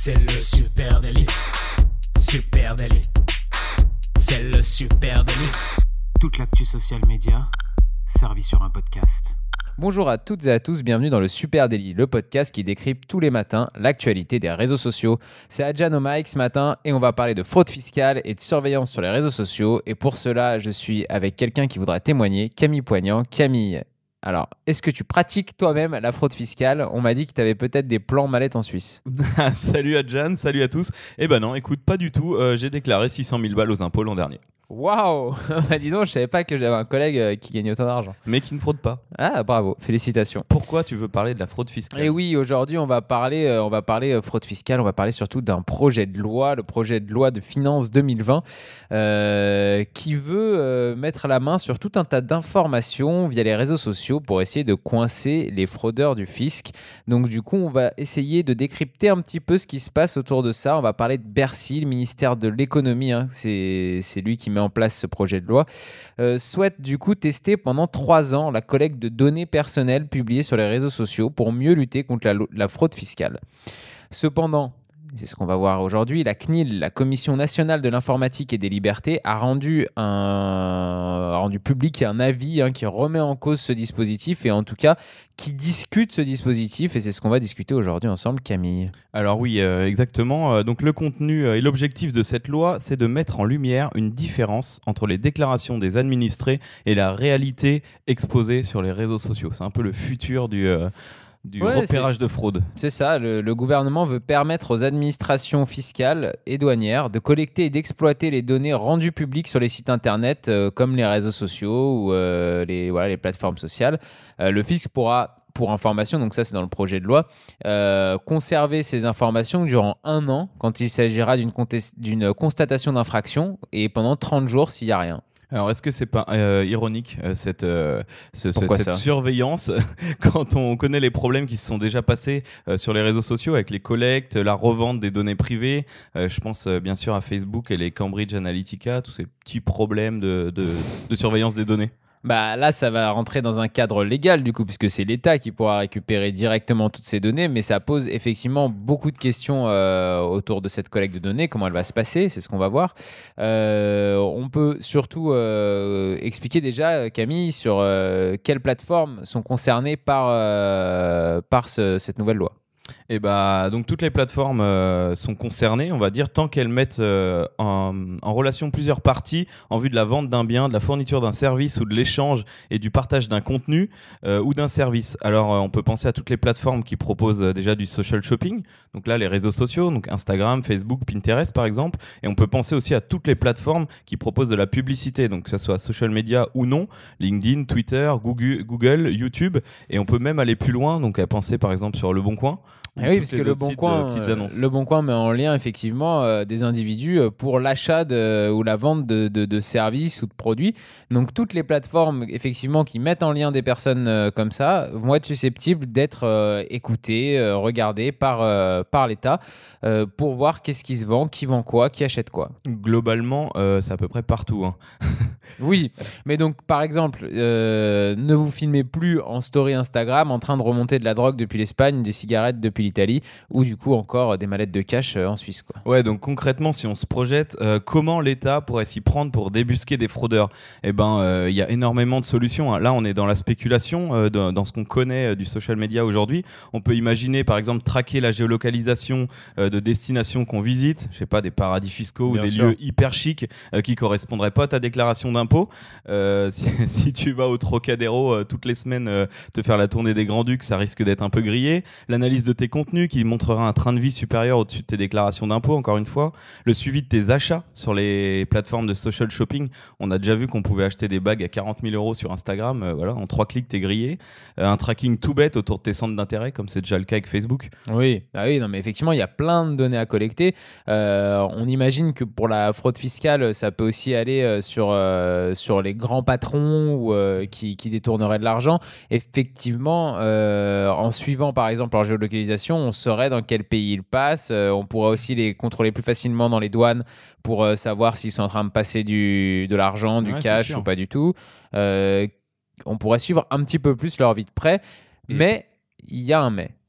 C'est le super délit. Super délit. C'est le super délit. Toute l'actu social média servie sur un podcast. Bonjour à toutes et à tous, bienvenue dans le Super Daily, le podcast qui décrypte tous les matins l'actualité des réseaux sociaux. C'est Adjan au mic ce matin et on va parler de fraude fiscale et de surveillance sur les réseaux sociaux. Et pour cela, je suis avec quelqu'un qui voudra témoigner, Camille Poignant. Camille, alors, est-ce que tu pratiques toi-même la fraude fiscale ? On m'a dit que tu avais peut-être des plans mallettes en Suisse. Salut Adjan, salut à tous. Eh ben non, écoute, pas du tout. J'ai déclaré 600 000 balles aux impôts l'an dernier. Waouh. Bah dis donc, je savais pas que j'avais un collègue qui gagnait autant d'argent. Mais qui ne fraude pas. Ah, bravo, félicitations. Pourquoi tu veux parler de la fraude fiscale ? Et oui, aujourd'hui, on va parler fraude fiscale, on va parler surtout d'un projet de loi, le projet de loi de finances 2020, qui veut mettre la main sur tout un tas d'informations via les réseaux sociaux pour essayer de coincer les fraudeurs du fisc. Donc du coup, on va essayer de décrypter un petit peu ce qui se passe autour de ça. On va parler de Bercy, le ministère de l'économie, hein. C'est lui qui met en place ce projet de loi, souhaite du coup tester pendant 3 ans la collecte de données personnelles publiées sur les réseaux sociaux pour mieux lutter contre la fraude fiscale. Cependant, c'est ce qu'on va voir aujourd'hui, la CNIL, la Commission nationale de l'informatique et des libertés, a rendu public un avis qui remet en cause ce dispositif et en tout cas qui discute ce dispositif, et c'est ce qu'on va discuter aujourd'hui ensemble, Camille. Alors oui, exactement. Donc le contenu et l'objectif de cette loi, c'est de mettre en lumière une différence entre les déclarations des administrés et la réalité exposée sur les réseaux sociaux. C'est un peu le futur du repérage de fraude. C'est ça, le gouvernement veut permettre aux administrations fiscales et douanières de collecter et d'exploiter les données rendues publiques sur les sites internet comme les réseaux sociaux ou les plateformes sociales. Le fisc pourra, pour information, donc ça c'est dans le projet de loi, conserver ces informations durant 1 an quand il s'agira d'une constatation d'infraction et pendant 30 jours s'il n'y a rien. Alors, est-ce que c'est pas ironique cette ça surveillance quand on connaît les problèmes qui se sont déjà passés sur les réseaux sociaux avec les collectes, la revente des données privées. Je pense bien sûr à Facebook et les Cambridge Analytica, tous ces petits problèmes de surveillance des données. Bah là, ça va rentrer dans un cadre légal du coup, puisque c'est l'État qui pourra récupérer directement toutes ces données, mais ça pose effectivement beaucoup de questions autour de cette collecte de données, comment elle va se passer, c'est ce qu'on va voir. On peut surtout expliquer déjà, Camille, sur quelles plateformes sont concernées par cette nouvelle loi. Et donc toutes les plateformes sont concernées, on va dire, tant qu'elles mettent en relation plusieurs parties en vue de la vente d'un bien, de la fourniture d'un service ou de l'échange et du partage d'un contenu ou d'un service. Alors on peut penser à toutes les plateformes qui proposent déjà du social shopping, donc là les réseaux sociaux, donc Instagram, Facebook, Pinterest par exemple, et on peut penser aussi à toutes les plateformes qui proposent de la publicité, donc que ce soit social media ou non, LinkedIn, Twitter, Google, YouTube, et on peut même aller plus loin, donc à penser par exemple sur Le Bon Coin. Et oui, parce que Le Bon Coin met en lien effectivement des individus pour l'achat ou la vente de services ou de produits. Donc toutes les plateformes effectivement qui mettent en lien des personnes comme ça vont être susceptibles d'être écoutées, regardées par l'État pour voir qu'est-ce qui se vend, qui vend quoi, qui achète quoi. Globalement, c'est à peu près partout. Oui, mais donc par exemple, ne vous filmez plus en story Instagram en train de remonter de la drogue depuis l'Espagne, des cigarettes depuis l'Italie, ou du coup encore des mallettes de cash en Suisse, quoi. Ouais, donc concrètement, si on se projette, comment l'État pourrait s'y prendre pour débusquer des fraudeurs ? Eh ben, y a énormément de solutions. Là, on est dans la spéculation, dans ce qu'on connaît du social media aujourd'hui. On peut imaginer, par exemple, traquer la géolocalisation de destinations qu'on visite, je sais pas, des paradis fiscaux ou des lieux hyper chics qui correspondraient pas à ta déclaration d'impôt. Si tu vas au Trocadéro toutes les semaines te faire la tournée des Grands-Ducs, ça risque d'être un peu grillé. L'analyse de tes contenus qui montrera un train de vie supérieur au-dessus de tes déclarations d'impôt, encore une fois. Le suivi de tes achats sur les plateformes de social shopping. On a déjà vu qu'on pouvait acheter des bagues à 40 000 € sur Instagram. En 3 clics, t'es grillé. Un tracking tout bête autour de tes centres d'intérêt, comme c'est déjà le cas avec Facebook. Oui, non, mais effectivement, il y a plein de données à collecter. On imagine que pour la fraude fiscale, ça peut aussi aller sur les grands patrons qui détourneraient de l'argent. Effectivement, en suivant par exemple leur géolocalisation, on saurait dans quel pays ils passent. On pourrait aussi les contrôler plus facilement dans les douanes pour savoir s'ils sont en train de passer de l'argent, du cash ou pas du tout. On pourrait suivre un petit peu plus leur vie de près. Mais il y a un mais.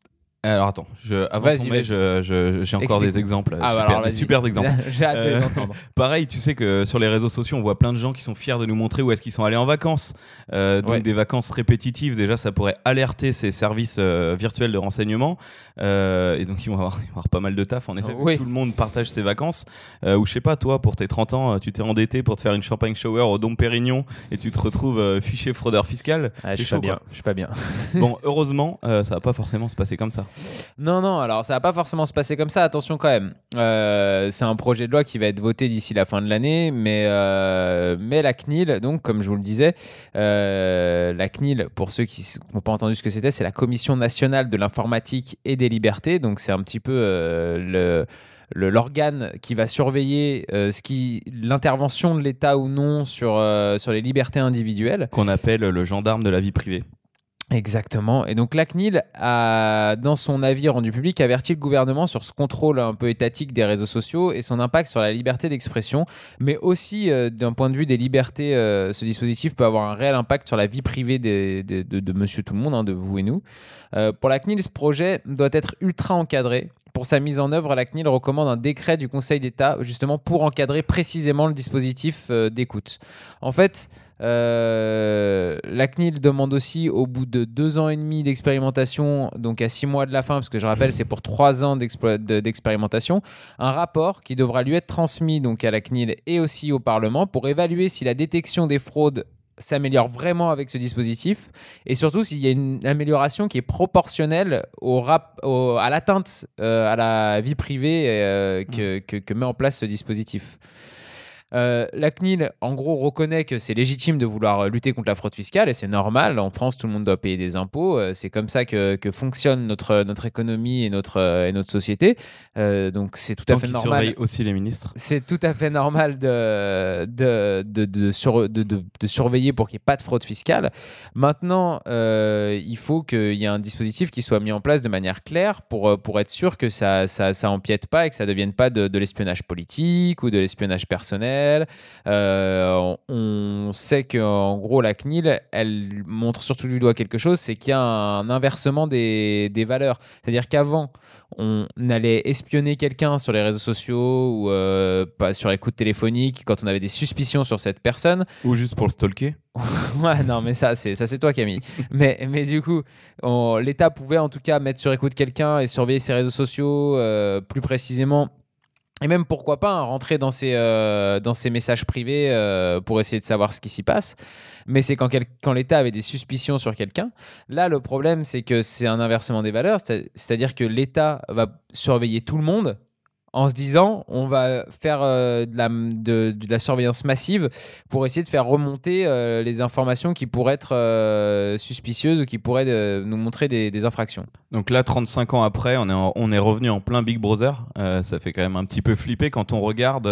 Alors attends, avant Vas-y, ton mail, j'ai encore des exemples, des super exemples. J'ai hâte de les entendre. Pareil, tu sais que sur les réseaux sociaux, on voit plein de gens qui sont fiers de nous montrer où est-ce qu'ils sont allés en vacances. Donc des vacances répétitives, déjà ça pourrait alerter ces services virtuels de renseignement. Et donc ils vont avoir pas mal de taf en effet, vu que tout le monde partage ses vacances. Ou je sais pas, toi pour tes 30 ans, tu t'es endetté pour te faire une champagne shower au Dom Pérignon et tu te retrouves fiché fraudeur fiscal. Je suis pas bien. Bon, heureusement, ça va pas forcément se passer comme ça. Non, alors ça va pas forcément se passer comme ça, attention quand même. C'est un projet de loi qui va être voté d'ici la fin de l'année, mais la CNIL, donc comme je vous le disais, la CNIL, pour ceux qui n'ont pas entendu ce que c'était, c'est la Commission nationale de l'informatique et des libertés, donc c'est un petit peu l'organe qui va surveiller l'intervention de l'État ou non sur les libertés individuelles. Qu'on appelle le gendarme de la vie privée. Exactement. Et donc la CNIL a, dans son avis rendu public, averti le gouvernement sur ce contrôle un peu étatique des réseaux sociaux et son impact sur la liberté d'expression, mais aussi d'un point de vue des libertés, ce dispositif peut avoir un réel impact sur la vie privée de monsieur tout le monde, de vous et nous. Pour la CNIL, ce projet doit être ultra encadré. Pour sa mise en œuvre, la CNIL recommande un décret du Conseil d'État justement pour encadrer précisément le dispositif d'écoute. En fait, la CNIL demande aussi, au bout de 2 ans et demi d'expérimentation, donc à 6 mois de la fin, parce que je rappelle, c'est pour 3 ans d'expérimentation, un rapport qui devra lui être transmis donc à la CNIL et aussi au Parlement pour évaluer si la détection des fraudes s'améliore vraiment avec ce dispositif et surtout s'il y a une amélioration qui est proportionnelle à l'atteinte à la vie privée que met en place ce dispositif. La CNIL, en gros, reconnaît que c'est légitime de vouloir lutter contre la fraude fiscale et c'est normal. En France, tout le monde doit payer des impôts. C'est comme ça que fonctionne notre économie et notre société. Donc, c'est tout à fait normal. Surveille aussi les ministres. C'est tout à fait normal de surveiller pour qu'il n'y ait pas de fraude fiscale. Maintenant, il faut qu'il y ait un dispositif qui soit mis en place de manière claire pour être sûr que ça empiète pas et que ça ne devienne pas de l'espionnage politique ou de l'espionnage personnel. On sait qu'en gros la CNIL elle montre surtout du doigt quelque chose, c'est qu'il y a un inversement des valeurs, c'est-à-dire qu'avant on allait espionner quelqu'un sur les réseaux sociaux ou pas sur écoute téléphonique quand on avait des suspicions sur cette personne ou juste pour le stalker. Ouais, non, mais ça c'est toi Camille. mais du coup, l'État pouvait en tout cas mettre sur écoute quelqu'un et surveiller ses réseaux sociaux plus précisément. Et même, pourquoi pas, rentrer dans ces messages privés pour essayer de savoir ce qui s'y passe. Mais c'est quand l'État avait des suspicions sur quelqu'un. Là, le problème, c'est que c'est un inversement des valeurs. C'est-à-dire que l'État va surveiller tout le monde en se disant on va faire de la surveillance massive pour essayer de faire remonter les informations qui pourraient être suspicieuses ou qui pourraient nous montrer des infractions. Donc là, 35 ans après, on est revenu en plein Big Brother. Ça fait quand même un petit peu flipper quand on regarde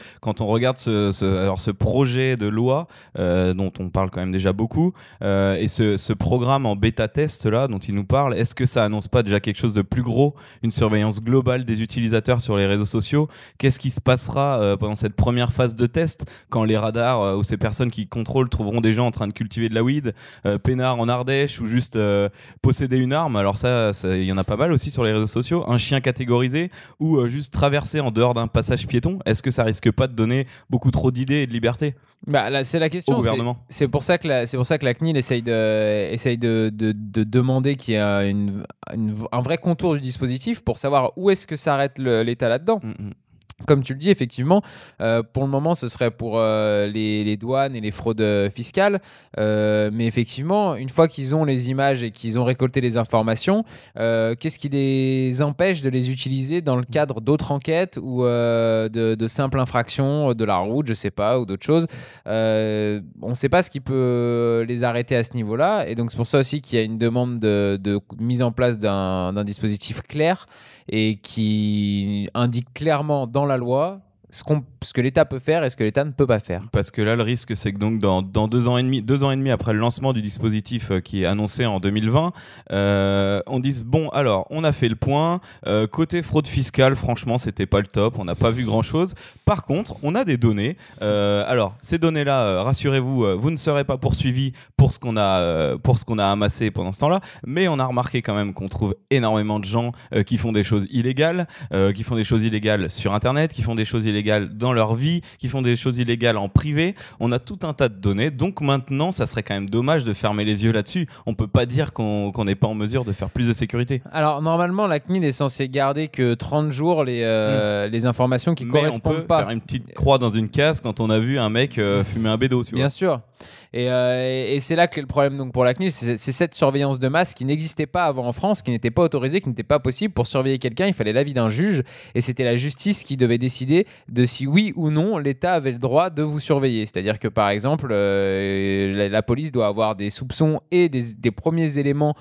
ce projet de loi dont on parle quand même déjà beaucoup et ce programme en bêta-test là dont il nous parle. Est-ce que ça annonce pas déjà quelque chose de plus gros, une surveillance globale des utilisateurs sur les réseaux sociaux? Qu'est-ce qui se passera pendant cette première phase de test quand les radars ou ces personnes qui contrôlent trouveront des gens en train de cultiver de la weed, peinard en Ardèche ou juste posséder une arme? Alors ça, il y en a pas mal aussi sur les réseaux sociaux. Un chien catégorisé ou juste traverser en dehors d'un passage piéton. Est-ce que ça risque pas de donner beaucoup trop d'idées et de liberté? Bah, là, c'est la question. Au gouvernement. C'est pour ça que la CNIL essaye de demander qu'il y ait un vrai contour du dispositif pour savoir où est-ce que s'arrête l'État là-dedans. Comme tu le dis, effectivement, pour le moment, ce serait pour les douanes et les fraudes fiscales. Mais effectivement, une fois qu'ils ont les images et qu'ils ont récolté les informations, qu'est-ce qui les empêche de les utiliser dans le cadre d'autres enquêtes ou de simples infractions de la route, je sais pas, ou d'autres choses? On ne sait pas ce qui peut les arrêter à ce niveau-là. Et donc, c'est pour ça aussi qu'il y a une demande de mise en place d'un dispositif clair et qui indique clairement dans la loi ce que l'État peut faire et ce que l'État ne peut pas faire. Parce que là, le risque, c'est que donc dans 2 ans et demi après le lancement du dispositif qui est annoncé en 2020, on dise bon, alors, on a fait le point. Côté fraude fiscale, franchement, c'était pas le top. On n'a pas vu grand-chose. Par contre, on a des données. Alors, ces données-là, rassurez-vous, vous ne serez pas poursuivis pour ce qu'on a amassé pendant ce temps-là. Mais on a remarqué quand même qu'on trouve énormément de gens qui font des choses illégales, sur Internet, qui font des choses illégales dans leur vie, qui font des choses illégales en privé. On a tout un tas de données. Donc maintenant, ça serait quand même dommage de fermer les yeux là-dessus. On peut pas dire qu'on n'est pas en mesure de faire plus de sécurité. Alors normalement, la CNIL est censée garder que 30 jours les informations qui correspondent pas. On peut faire une petite croix dans une case quand on a vu un mec fumer un bédo, tu vois. Bien sûr. Et c'est là que le problème donc pour la CNIL, c'est cette surveillance de masse qui n'existait pas avant en France, qui n'était pas autorisée, qui n'était pas possible. Pour surveiller quelqu'un, il fallait l'avis d'un juge et c'était la justice qui devait décider de si oui ou non l'État avait le droit de vous surveiller. C'est-à-dire que par exemple, la police doit avoir des soupçons et des premiers éléments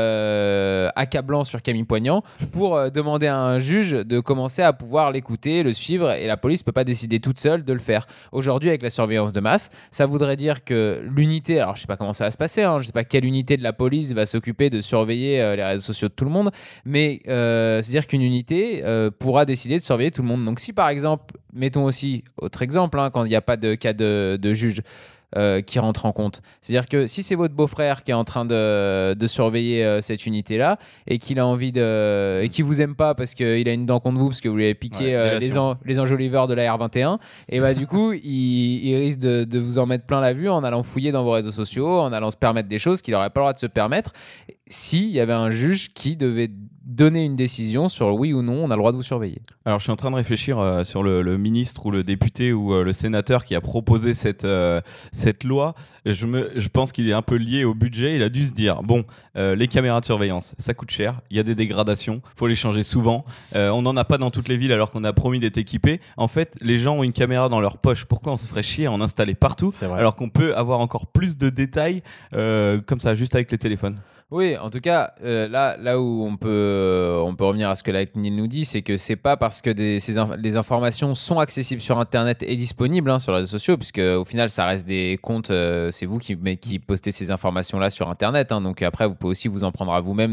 accablants sur Camille Poignant pour demander à un juge de commencer à pouvoir l'écouter, le suivre, et la police ne peut pas décider toute seule de le faire. Aujourd'hui, avec la surveillance de masse, ça voudrait dire que l'unité, alors je sais pas comment ça va se passer, je sais pas quelle unité de la police va s'occuper de surveiller les réseaux sociaux de tout le monde, mais c'est-à-dire qu'une unité pourra décider de surveiller tout le monde. Donc si par exemple, mettons aussi, autre exemple, quand il n'y a pas de cas de juge qui rentre en compte. C'est-à-dire que si c'est votre beau-frère qui est en train de surveiller cette unité-là et qu'il a envie et qu'il vous aime pas parce qu'il a une dent contre vous parce que vous lui avez piqué les enjoliveurs de la R21, et bah du coup il risque de vous en mettre plein la vue en allant fouiller dans vos réseaux sociaux, en allant se permettre des choses qu'il n'aurait pas le droit de se permettre s'il y avait un juge qui devait donner une décision sur oui ou non on a le droit de vous surveiller. Alors je suis en train de réfléchir sur le ministre ou le député ou le sénateur qui a proposé cette loi. Je pense qu'il est un peu lié au budget. Il a dû se dire bon, les caméras de surveillance ça coûte cher, il y a des dégradations, faut les changer souvent, on n'en a pas dans toutes les villes alors qu'on a promis d'être équipés. En fait les gens ont une caméra dans leur poche, pourquoi on se ferait chier à en installer partout alors qu'on peut avoir encore plus de détails comme ça juste avec les téléphones. Oui, en tout cas, là où on peut revenir à ce que la CNIL nous dit, c'est que c'est pas parce que les informations sont accessibles sur Internet et disponibles sur les réseaux sociaux, puisque au final, ça reste des comptes, c'est vous qui postez ces informations-là sur Internet. Donc après, vous pouvez aussi vous en prendre à vous-même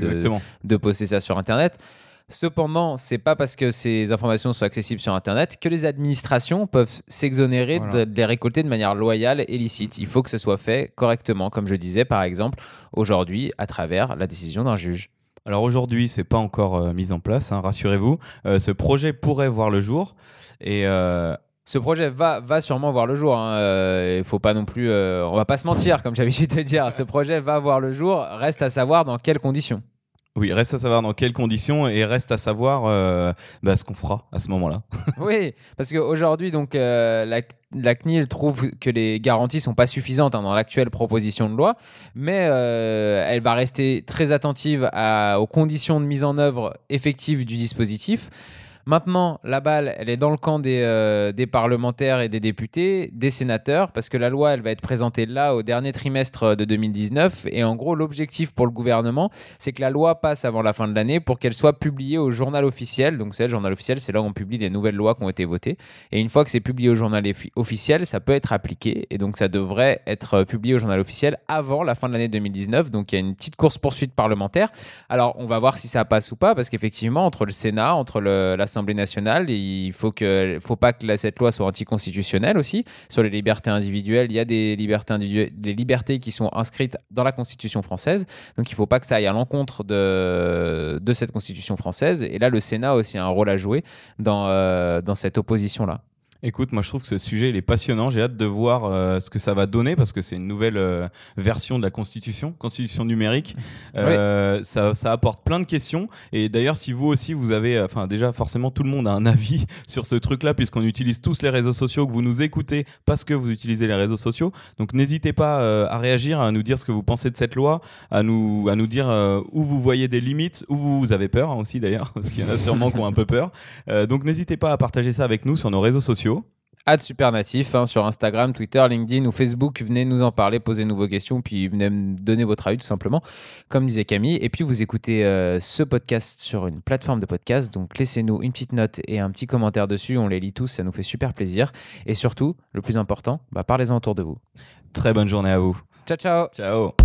de poster ça sur Internet. Cependant, c'est pas parce que ces informations sont accessibles sur Internet que les administrations peuvent s'exonérer de les récolter de manière loyale et licite. Il faut que ce soit fait correctement, comme je disais par exemple aujourd'hui à travers la décision d'un juge. Alors aujourd'hui, c'est pas encore mis en place, rassurez-vous. Ce projet pourrait voir le jour et ce projet va sûrement voir le jour. Il faut pas non plus, on va pas se mentir, comme j'ai l'habitude de dire. Ce projet va voir le jour. Reste à savoir dans quelles conditions. Oui, reste à savoir dans quelles conditions et reste à savoir ce qu'on fera à ce moment-là. Oui, parce qu'aujourd'hui, donc, la CNIL trouve que les garanties ne sont pas suffisantes dans l'actuelle proposition de loi, mais elle va rester très attentive aux conditions de mise en œuvre effective du dispositif. Maintenant, la balle, elle est dans le camp des parlementaires et des députés, des sénateurs, parce que la loi, elle va être présentée là au dernier trimestre de 2019. Et en gros, l'objectif pour le gouvernement, c'est que la loi passe avant la fin de l'année pour qu'elle soit publiée au journal officiel. Donc, le journal officiel, c'est là où on publie les nouvelles lois qui ont été votées. Et une fois que c'est publié au journal officiel, ça peut être appliqué. Et donc, ça devrait être publié au journal officiel avant la fin de l'année 2019. Donc, il y a une petite course-poursuite parlementaire. Alors, on va voir si ça passe ou pas, parce qu'effectivement, entre le Sénat, entre l'Assemblée nationale, il faut pas que cette loi soit anticonstitutionnelle aussi. Sur les libertés individuelles, il y a des libertés qui sont inscrites dans la Constitution française, donc il ne faut pas que ça aille à l'encontre de cette Constitution française. Et là, le Sénat a aussi un rôle à jouer dans cette opposition-là. Écoute, moi je trouve que ce sujet il est passionnant. J'ai hâte de voir ce que ça va donner parce que c'est une nouvelle version de la constitution numérique. Ça apporte plein de questions. Et d'ailleurs, si vous aussi vous avez, déjà forcément tout le monde a un avis sur ce truc-là puisqu'on utilise tous les réseaux sociaux, que vous nous écoutez parce que vous utilisez les réseaux sociaux. Donc n'hésitez pas à réagir, à nous dire ce que vous pensez de cette loi, à nous dire où vous voyez des limites, où vous avez peur aussi d'ailleurs, parce qu'il y en a sûrement qui ont un peu peur. Donc n'hésitez pas à partager ça avec nous sur nos réseaux sociaux. @supernatif sur Instagram, Twitter, LinkedIn ou Facebook. Venez nous en parler, posez-nous vos questions, puis venez me donner votre avis tout simplement, comme disait Camille. Et puis vous écoutez ce podcast sur une plateforme de podcast, donc laissez-nous une petite note et un petit commentaire dessus. On les lit tous, ça nous fait super plaisir. Et surtout, le plus important, parlez-en autour de vous. Très bonne journée à vous. Ciao, ciao. Ciao.